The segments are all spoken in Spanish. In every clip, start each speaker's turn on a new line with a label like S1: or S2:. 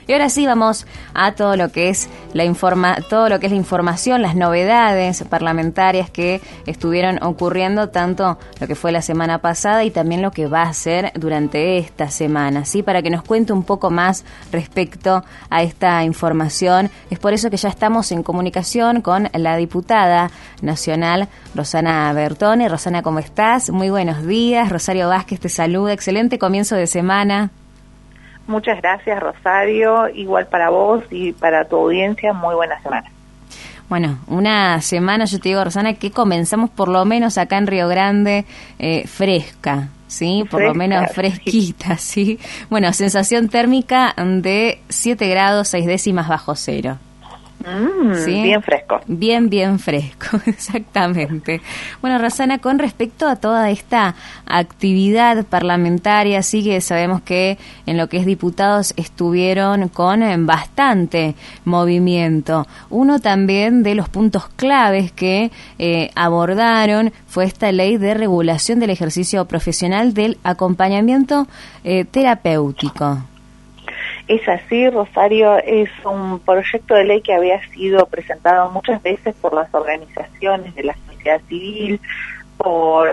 S1: Y ahora sí vamos a todo lo que es la información, las novedades parlamentarias que estuvieron ocurriendo, tanto lo que fue la semana pasada y también lo que va a ser durante esta semana, ¿sí? Para que nos cuente un poco más respecto a esta información. Es por eso que ya estamos en comunicación con la diputada nacional Rosana Bertone. Rosana, ¿cómo estás? Muy buenos días. Rosario Vázquez te saluda. Excelente comienzo de semana.
S2: Muchas gracias, Rosario. Igual para vos y para tu audiencia, muy buena semana.
S1: Bueno, una semana, yo te digo, Rosana, que comenzamos por lo menos acá en Río Grande fresca, ¿sí? Por lo menos fresquita, ¿sí? Bueno, sensación térmica de 7 grados 6 décimas bajo cero. ¿Sí?
S2: Bien fresco.
S1: Bien fresco, exactamente. Bueno, Rosana, con respecto a toda esta actividad parlamentaria, sí que sabemos que en lo que es diputados estuvieron con bastante movimiento. Uno también de los puntos claves que abordaron fue esta ley de regulación del ejercicio profesional del acompañamiento terapéutico.
S2: Es así, Rosario, es un proyecto de ley que había sido presentado muchas veces por las organizaciones de la sociedad civil, por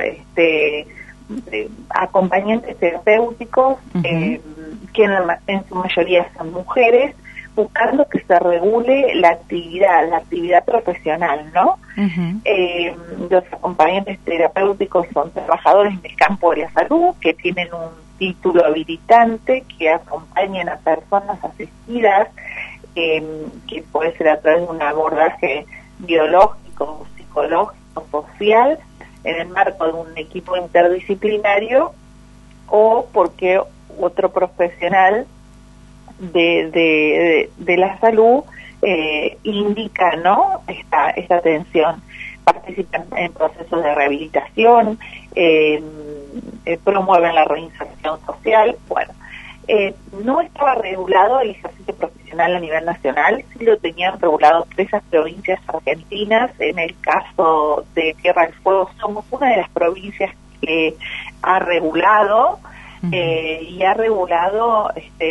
S2: acompañantes terapéuticos, que en su mayoría son mujeres, buscando que se regule la actividad profesional, ¿no? Los acompañantes terapéuticos son trabajadores del campo de la salud que tienen un título habilitante, que acompañan a personas asistidas, que puede ser a través de un abordaje biológico, psicológico, social, en el marco de un equipo interdisciplinario, o porque otro profesional de la salud indica, ¿no?, esta atención. Participan en procesos de rehabilitación, promueven la reinserción social. Bueno, no estaba regulado el ejercicio profesional a nivel nacional, sí lo tenían regulado 3 provincias argentinas. En el caso de Tierra del Fuego somos una de las provincias que ha regulado, y ha regulado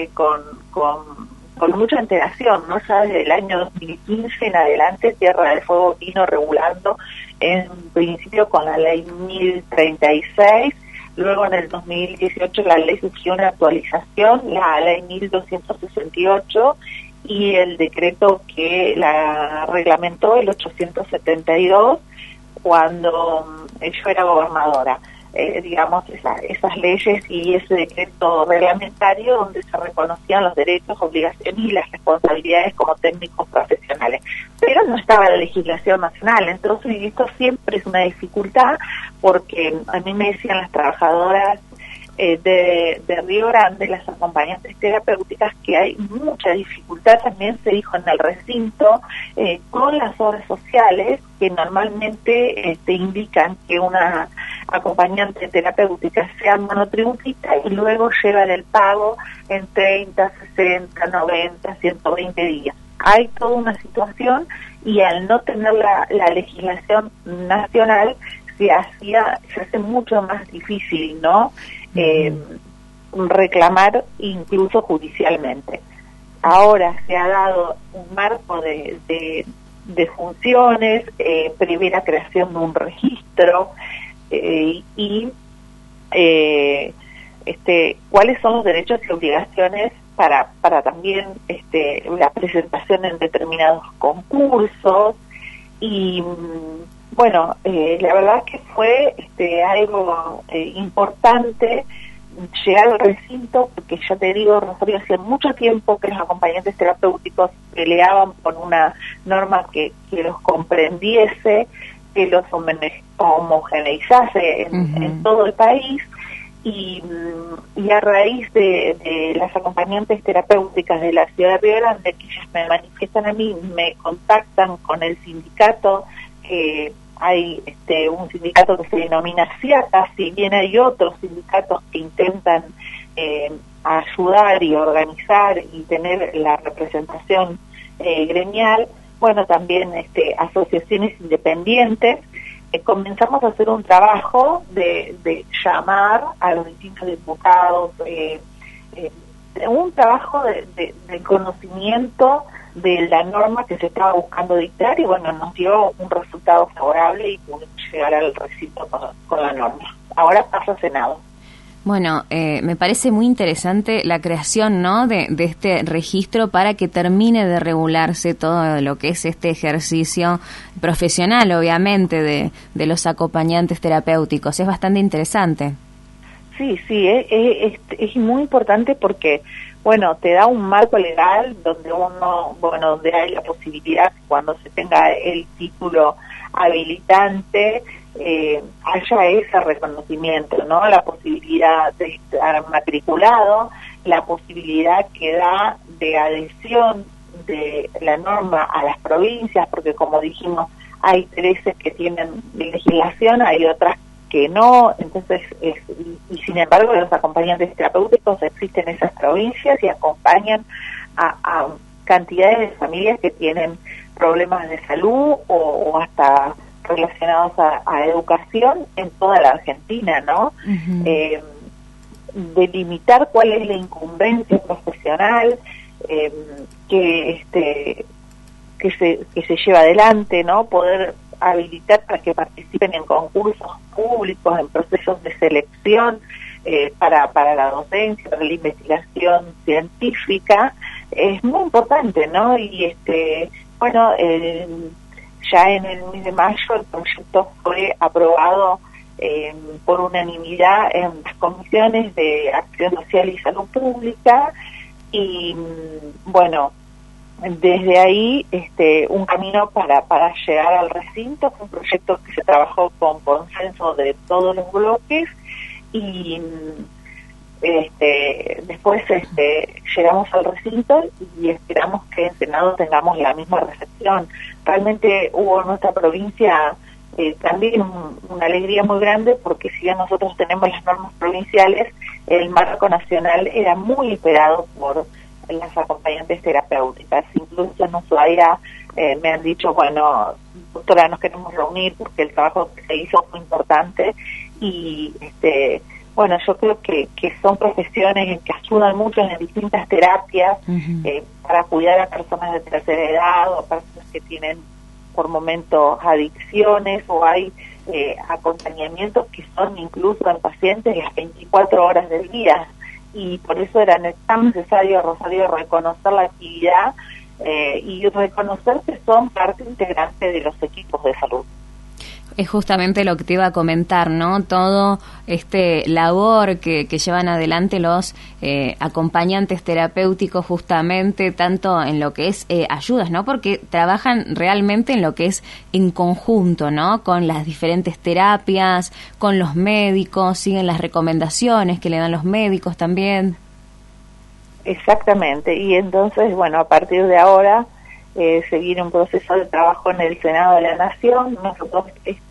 S2: con mucha antelación, ¿no? Ya desde el año 2015 en adelante Tierra del Fuego vino regulando, en principio con la ley 1036, luego en el 2018 la ley sufrió una actualización, la ley 1268, y el decreto que la reglamentó, el 872, cuando yo era gobernadora. Digamos, esas leyes y ese decreto reglamentario donde se reconocían los derechos, obligaciones y las responsabilidades como técnicos profesionales. Pero no estaba la legislación nacional, entonces esto siempre es una dificultad, porque a mí me decían las trabajadoras de Río Grande, las acompañantes terapéuticas, que hay mucha dificultad, también se dijo en el recinto, con las obras sociales, que normalmente indican que una acompañante terapéutica sea monotributista y luego llevan el pago en 30, 60, 90, 120 días. Hay toda una situación, y al no tener la legislación nacional se hace mucho más difícil, ¿no?, reclamar incluso judicialmente. Ahora se ha dado un marco de funciones, prevé la creación de un registro, y cuáles son los derechos y obligaciones para también la presentación en determinados concursos. Y bueno, la verdad es que fue algo importante llegar al recinto, porque ya te digo, Rosario, hace mucho tiempo que los acompañantes terapéuticos peleaban por una norma que los comprendiese, que los homogeneizase en todo el país, y a raíz de las acompañantes terapéuticas de la ciudad de Río Grande, que ellas me manifiestan a mí, me contactan con el sindicato, que hay un sindicato que se denomina CIATA, si bien hay otros sindicatos que intentan ayudar y organizar y tener la representación gremial. Bueno, también asociaciones independientes. Comenzamos a hacer un trabajo de llamar a los distintos diputados, un trabajo de conocimiento de la norma que se estaba buscando dictar y bueno, nos dio un resultado favorable y pudimos llegar al recinto con la norma. Ahora pasa a Senado.
S1: Bueno, me parece muy interesante la creación, ¿no?, de este registro para que termine de regularse todo lo que es este ejercicio profesional, obviamente, de los acompañantes terapéuticos. Es bastante interesante.
S2: Sí, es muy importante porque, bueno, te da un marco legal donde donde hay la posibilidad, cuando se tenga el título habilitante, haya ese reconocimiento, ¿no? La posibilidad de estar matriculado, la posibilidad que da de adhesión de la norma a las provincias, porque como dijimos, hay 13 que tienen legislación, hay otras que no, entonces, y sin embargo los acompañantes terapéuticos existen en esas provincias y acompañan a cantidades de familias que tienen problemas de salud o hasta relacionados a educación en toda la Argentina, ¿no? Uh-huh. Delimitar cuál es la incumbencia profesional que se lleva adelante, ¿no? Poder habilitar para que participen en concursos públicos, en procesos de selección para la docencia, para la investigación científica, es muy importante, ¿no? Y ya en el mes de mayo el proyecto fue aprobado por unanimidad en las comisiones de Acción Social y Salud Pública y bueno, desde ahí un camino para llegar al recinto. Fue un proyecto que se trabajó con consenso de todos los bloques y después llegamos al recinto y esperamos que en Senado tengamos la misma recepción. Realmente hubo en nuestra provincia también una alegría muy grande, porque si bien nosotros tenemos las normas provinciales, el marco nacional era muy esperado por las acompañantes terapéuticas. Incluso en Ushuaia me han dicho, bueno, doctora, nos queremos reunir porque el trabajo que se hizo fue importante y bueno, yo creo que son profesiones que ayudan mucho en distintas terapias. Uh-huh. Para cuidar a personas de tercera edad o a personas que tienen por momentos adicciones, o hay acompañamientos que son incluso en pacientes las 24 horas del día, y por eso era tan necesario, Rosario, reconocer la actividad y reconocer que son parte integrante de los equipos de salud.
S1: Es justamente lo que te iba a comentar, ¿no? Todo labor que llevan adelante los acompañantes terapéuticos, justamente, tanto en lo que es ayudas, ¿no? Porque trabajan realmente en lo que es en conjunto, ¿no? Con las diferentes terapias, con los médicos, siguen las recomendaciones que le dan los médicos también.
S2: Exactamente, y entonces, bueno, a partir de ahora se viene un proceso de trabajo en el Senado de la Nación. Nosotros,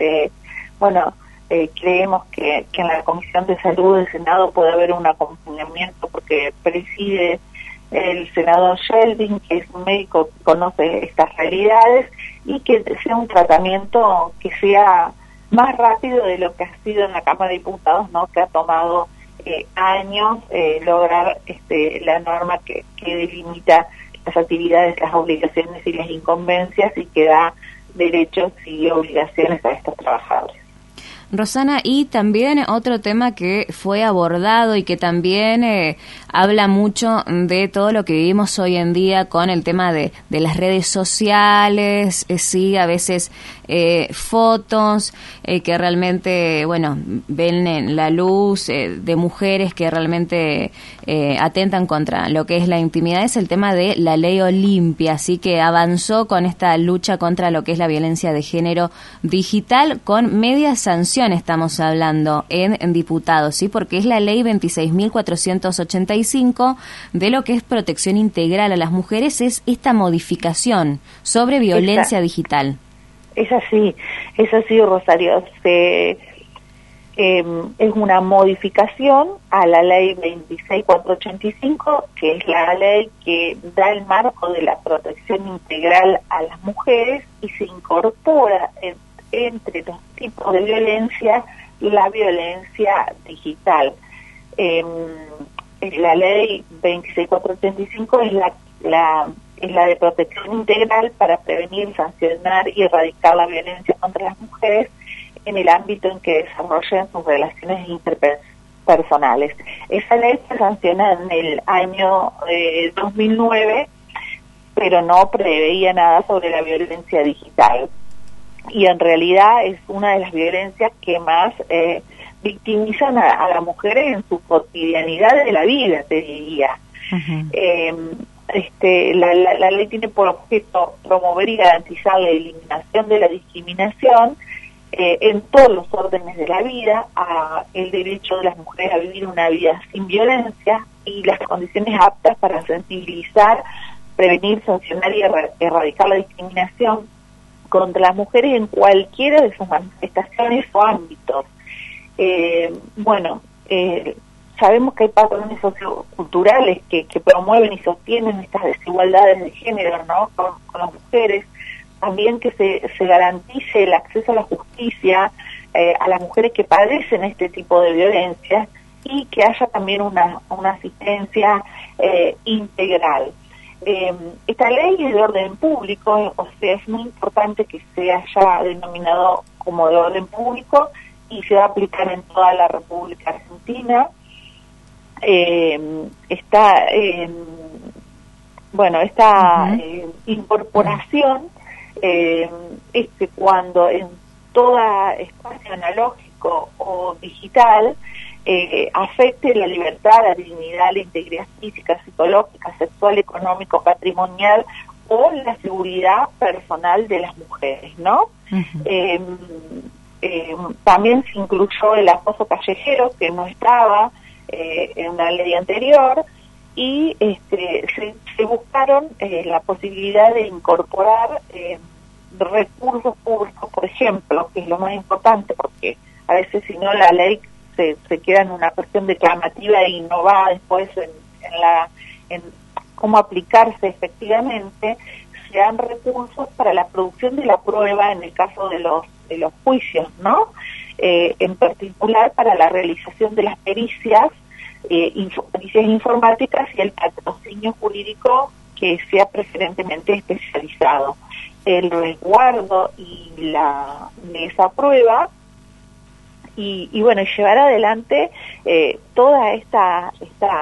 S2: creemos que en la Comisión de Salud del Senado puede haber un acompañamiento, porque preside el senador Sheldon, que es un médico que conoce estas realidades, y que sea un tratamiento que sea más rápido de lo que ha sido en la Cámara de Diputados, ¿no? Que ha tomado años lograr la norma que delimita las actividades, las obligaciones y las incumbencias, y que da derechos y obligaciones a estos trabajadores.
S1: Rosana, y también otro tema que fue abordado y que también habla mucho de todo lo que vivimos hoy en día con el tema de las redes sociales, sí, a veces fotos que realmente, bueno, ven en la luz de mujeres que realmente atentan contra lo que es la intimidad. Es el tema de la ley Olimpia, así que avanzó con esta lucha contra lo que es la violencia de género digital con media sanción. Estamos hablando en diputados, ¿sí? Porque es la ley 26.485 de lo que es protección integral a las mujeres, es esta modificación sobre violencia digital.
S2: Es así, Rosario. Es una modificación a la ley 26.485, que es la ley que da el marco de la protección integral a las mujeres, y se incorpora entre los tipos de violencia la violencia digital. la ley 26485 es la de protección integral para prevenir, sancionar y erradicar la violencia contra las mujeres en el ámbito en que desarrollan sus relaciones interpersonales. Esa ley se sancionó en el año 2009, pero no preveía nada sobre la violencia digital. Y en realidad es una de las violencias que más victimizan a las mujeres en su cotidianidad de la vida, te diría. Uh-huh. La ley tiene por objeto promover y garantizar la eliminación de la discriminación en todos los órdenes de la vida, el derecho de las mujeres a vivir una vida sin violencia y las condiciones aptas para sensibilizar, prevenir, sancionar y erradicar la discriminación contra las mujeres en cualquiera de sus manifestaciones o ámbitos. Sabemos que hay patrones socioculturales que promueven y sostienen estas desigualdades de género, ¿no?, con las mujeres. También que se garantice el acceso a la justicia a las mujeres que padecen este tipo de violencia y que haya también una asistencia integral. Esta ley es de orden público, o sea, es muy importante que se haya denominado como de orden público y se va a aplicar en toda la República Argentina. Esta incorporación es que cuando en toda espacio analógico o digital afecte la libertad, la dignidad, la integridad física, psicológica, sexual, económico, patrimonial o la seguridad personal de las mujeres, ¿no? Uh-huh. También se incluyó el acoso callejero, que no estaba en la ley anterior, y se buscaron la posibilidad de incorporar recursos públicos, por ejemplo, que es lo más importante, porque a veces si no la ley se queda en una cuestión declamativa y no va después en cómo aplicarse efectivamente. Se dan recursos para la producción de la prueba en el caso de los juicios, ¿no? En particular para la realización de las pericias informáticas y el patrocinio jurídico que sea preferentemente especializado. El resguardo de esa prueba y llevar adelante toda esta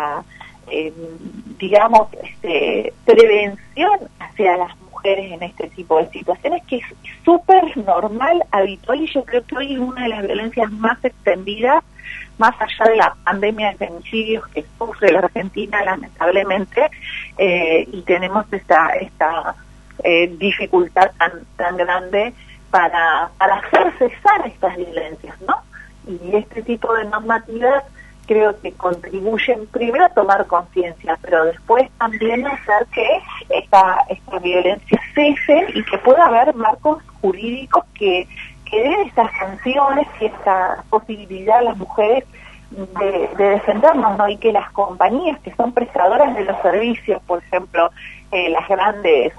S2: prevención hacia las mujeres en este tipo de situaciones, que es súper normal, habitual, y yo creo que hoy es una de las violencias más extendidas, más allá de la pandemia de femicidios que sufre la Argentina lamentablemente, y tenemos esta dificultad tan grande para hacer cesar estas violencias, ¿no? Y este tipo de normativas creo que contribuyen primero a tomar conciencia, pero después también a hacer que esta violencia cese y que pueda haber marcos jurídicos que den estas sanciones y esta posibilidad a las mujeres de defendernos, ¿no? Y que las compañías que son prestadoras de los servicios, por ejemplo, las grandes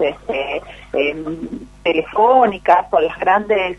S2: telefónicas o las grandes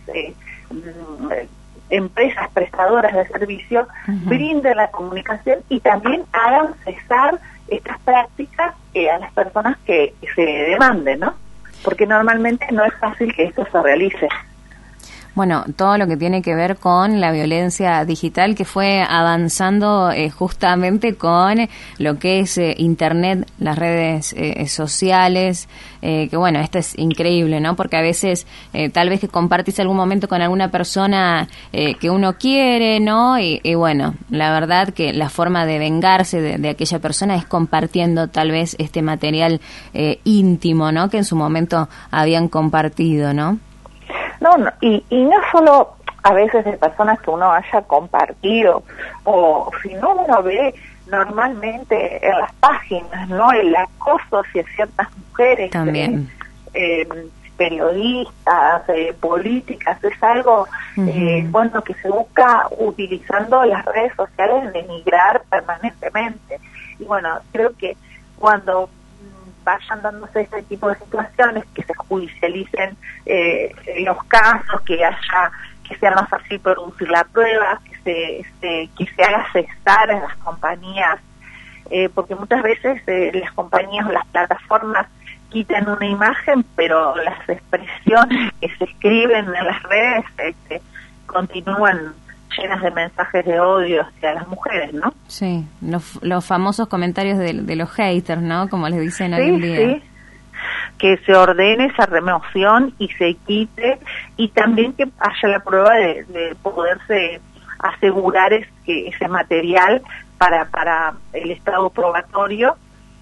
S2: empresas prestadoras de servicios, uh-huh, brinden la comunicación y también hagan cesar estas prácticas a las personas que se demanden, ¿no? Porque normalmente no es fácil que esto se realice.
S1: Bueno, todo lo que tiene que ver con la violencia digital que fue avanzando justamente con lo que es Internet, las redes sociales, que bueno, esto es increíble, ¿no? Porque a veces tal vez que compartís algún momento con alguna persona que uno quiere, ¿no? Y bueno, la verdad que la forma de vengarse de aquella persona es compartiendo tal vez este material íntimo, ¿no? Que en su momento habían compartido, ¿no?
S2: No, y no solo a veces de personas que uno haya compartido, o si no uno ve normalmente en las páginas, ¿no? El acoso hacia ciertas mujeres, también periodistas, políticas, es algo que se busca utilizando las redes sociales, denigrar permanentemente. Y bueno, creo que cuando vayan dándose este tipo de situaciones, que se judicialicen los casos, que sea más fácil producir la prueba, que se haga cesar en las compañías porque muchas veces las compañías o las plataformas quitan una imagen, pero las expresiones que se escriben en las redes continúan llenas de mensajes de odio hacia las mujeres, ¿no?
S1: Sí, los famosos comentarios de los haters, ¿no? Como les dicen hoy en día.
S2: Sí, que se ordene esa remoción y se quite, y también que haya la prueba de poderse asegurar que ese material para el estado probatorio,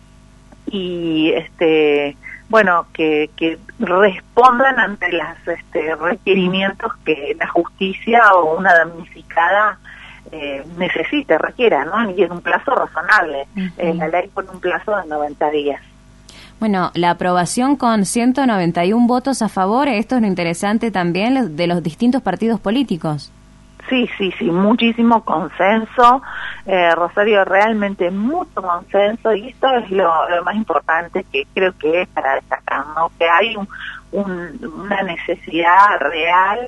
S2: y bueno, que respondan ante los requerimientos que la justicia o una damnificada requiera, ¿no? Y en un plazo razonable. La ley pone un plazo de 90 días.
S1: Bueno, la aprobación con 191 votos a favor, esto es lo interesante también de los distintos partidos políticos.
S2: Sí, muchísimo consenso, Rosario, realmente mucho consenso, y esto es lo más importante que creo que es para destacar, ¿no? Que hay una necesidad real,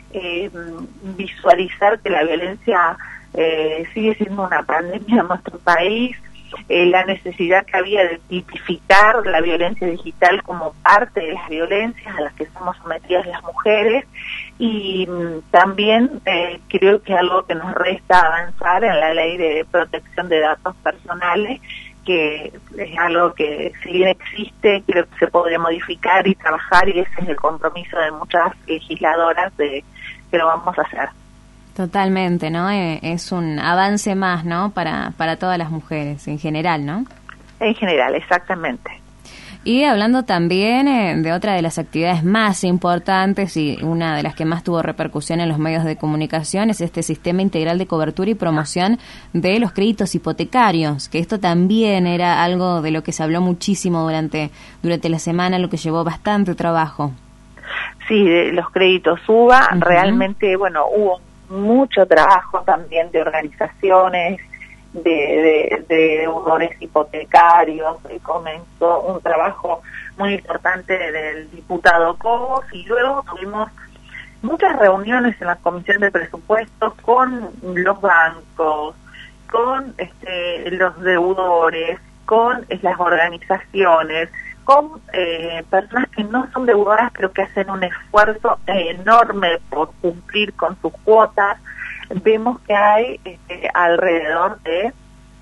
S2: visualizar que la violencia sigue siendo una pandemia en nuestro país, la necesidad que había de tipificar la violencia digital como parte de las violencias a las que somos sometidas las mujeres, y también creo que algo que nos resta avanzar en la ley de protección de datos personales, que es algo que si bien existe, creo que se podría modificar y trabajar, y ese es el compromiso de muchas legisladoras de que lo vamos a hacer.
S1: Totalmente, ¿no? Es un avance más, ¿no? Para todas las mujeres en general, ¿no?
S2: En general, exactamente.
S1: Y hablando también de otra de las actividades más importantes y una de las que más tuvo repercusión en los medios de comunicación es este sistema integral de cobertura y promoción de los créditos hipotecarios, que esto también era algo de lo que se habló muchísimo durante la semana, lo que llevó bastante trabajo.
S2: Sí, de los créditos UBA, realmente, bueno, hubo mucho trabajo también de organizaciones, de deudores hipotecarios, y comenzó un trabajo muy importante del diputado Cobos, y luego tuvimos muchas reuniones en la Comisión de Presupuestos con los bancos, con los deudores, con las organizaciones, con personas que no son deudoras pero que hacen un esfuerzo enorme por cumplir con sus cuotas. Vemos que hay alrededor de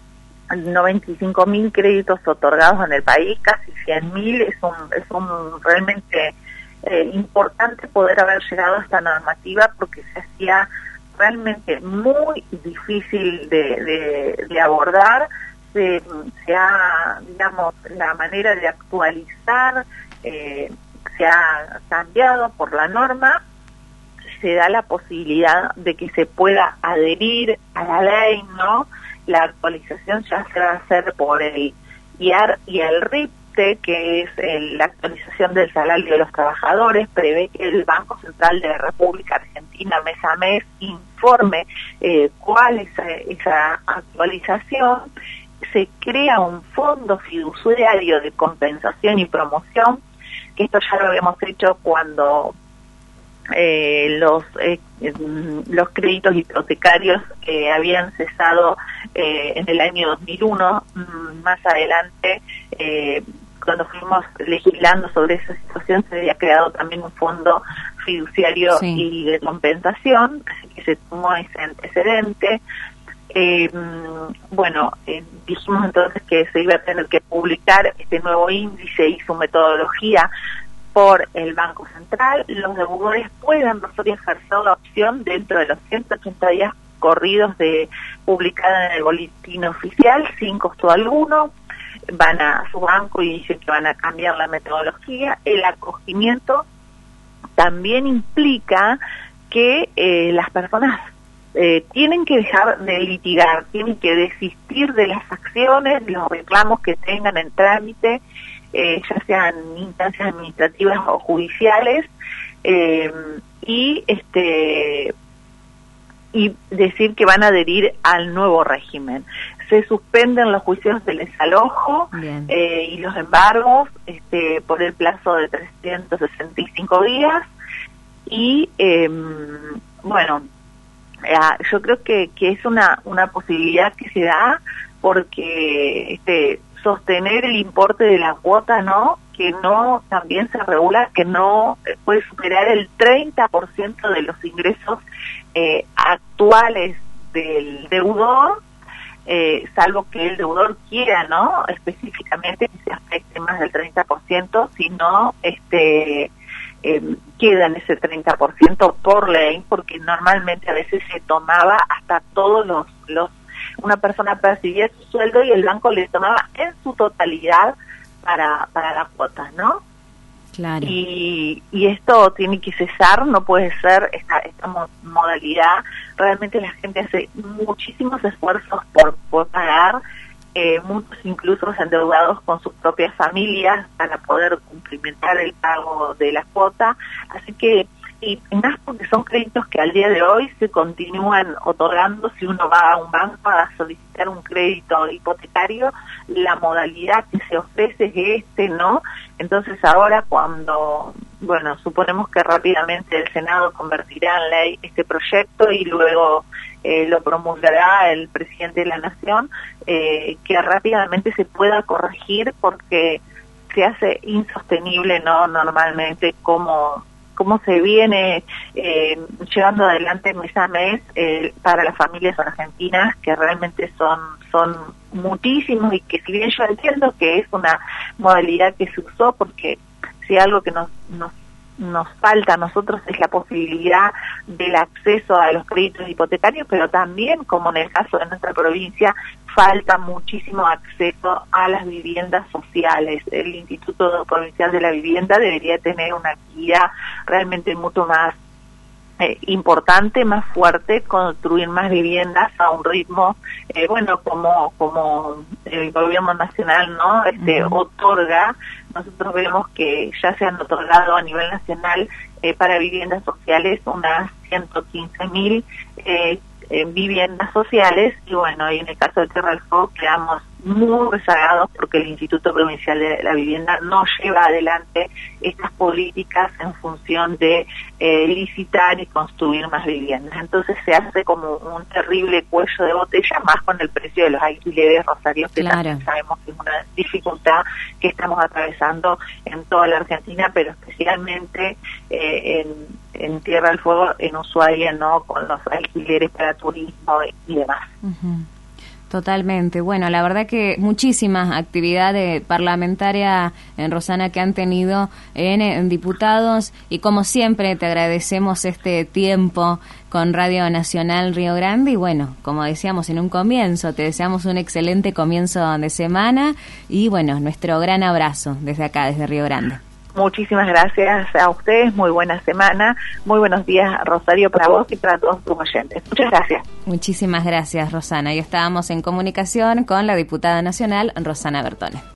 S2: 95.000 créditos otorgados en el país, casi 100.000, es un realmente importante poder haber llegado a esta normativa, porque se hacía realmente muy difícil de abordar. Se ha, digamos, la manera de actualizar se ha cambiado por la norma, se da la posibilidad de que se pueda adherir a la ley, ¿no? La actualización ya se va a hacer por el IAR y el RIPTE, que es la actualización del salario de los trabajadores. Prevé que el Banco Central de la República Argentina mes a mes informe cuál es esa actualización. Se crea un fondo fiduciario de compensación y promoción, que esto ya lo habíamos hecho cuando los créditos hipotecarios habían cesado en el año 2001. Más adelante, cuando fuimos legislando sobre esa situación, se había creado también un fondo fiduciario y de compensación, así que se tomó ese antecedente. Dijimos entonces que se iba a tener que publicar este nuevo índice y su metodología por el Banco Central. Los deudores pueden ejercer la opción dentro de los 180 días corridos de publicada en el boletín oficial, sin costo alguno. Van a su banco y dicen que van a cambiar la metodología. El acogimiento también implica que las personas tienen que dejar de litigar, tienen que desistir de las acciones, de los reclamos que tengan en trámite, ya sean instancias administrativas o judiciales, y decir que van a adherir al nuevo régimen. Se suspenden los juicios del desalojo y los embargos por el plazo de 365 días, y yo creo que es una posibilidad que se da porque sostener el importe de la cuota, ¿no? Que no, también se regula que no puede superar el 30% de los ingresos actuales del deudor, salvo que el deudor quiera, ¿no? Específicamente que se afecte más del 30%, si no, queda en ese 30% por ley, porque normalmente a veces se tomaba hasta todos los una persona percibía su sueldo y el banco le tomaba en su totalidad para la cuota, ¿no?
S1: Claro.
S2: Y esto tiene que cesar, no puede ser esta modalidad. Realmente la gente hace muchísimos esfuerzos por pagar, muchos incluso endeudados con sus propias familias para poder cumplimentar el pago de la cuota, así que, y más porque son créditos que al día de hoy se continúan otorgando. Si uno va a un banco a solicitar un crédito hipotecario, la modalidad que se ofrece es ¿no? Entonces ahora cuando, bueno, suponemos que rápidamente el Senado convertirá en ley este proyecto y luego lo promulgará el presidente de la Nación, que rápidamente se pueda corregir porque se hace insostenible, ¿no? Normalmente cómo se viene llevando adelante mes a mes para las familias argentinas, que realmente son muchísimos, y que si bien yo entiendo que es una modalidad que se usó porque si algo que nos falta a nosotros es la posibilidad del acceso a los créditos hipotecarios, pero también, como en el caso de nuestra provincia, falta muchísimo acceso a las viviendas sociales. El Instituto Provincial de la Vivienda debería tener una actividad realmente mucho más importante, más fuerte, construir más viviendas a un ritmo, bueno, como el gobierno nacional, ¿no? Otorga. Nosotros vemos que ya se han otorgado a nivel nacional para viviendas sociales unas 115.000 viviendas sociales, y bueno, y en el caso de Tierra del Fuego quedamos muy rezagados porque el Instituto Provincial de la Vivienda no lleva adelante estas políticas en función de licitar y construir más viviendas. Entonces se hace como un terrible cuello de botella, más con el precio de los alquileres, Rosario, que
S1: claro,
S2: también sabemos que es una dificultad que estamos atravesando en toda la Argentina, pero especialmente en Tierra del Fuego, en Ushuaia, ¿no? Con los alquileres para turismo y demás.
S1: Uh-huh. Totalmente. Bueno, la verdad que muchísimas actividades parlamentarias, Rosana, que han tenido en diputados, y como siempre te agradecemos este tiempo con Radio Nacional Río Grande, y bueno, como decíamos en un comienzo, te deseamos un excelente comienzo de semana y bueno, nuestro gran abrazo desde acá, desde Río Grande.
S2: Muchísimas gracias a ustedes, muy buena semana, muy buenos días, Rosario, para vos y para todos tus oyentes. Muchas gracias.
S1: Muchísimas gracias, Rosana. Y estábamos en comunicación con la diputada nacional, Rosana Bertone.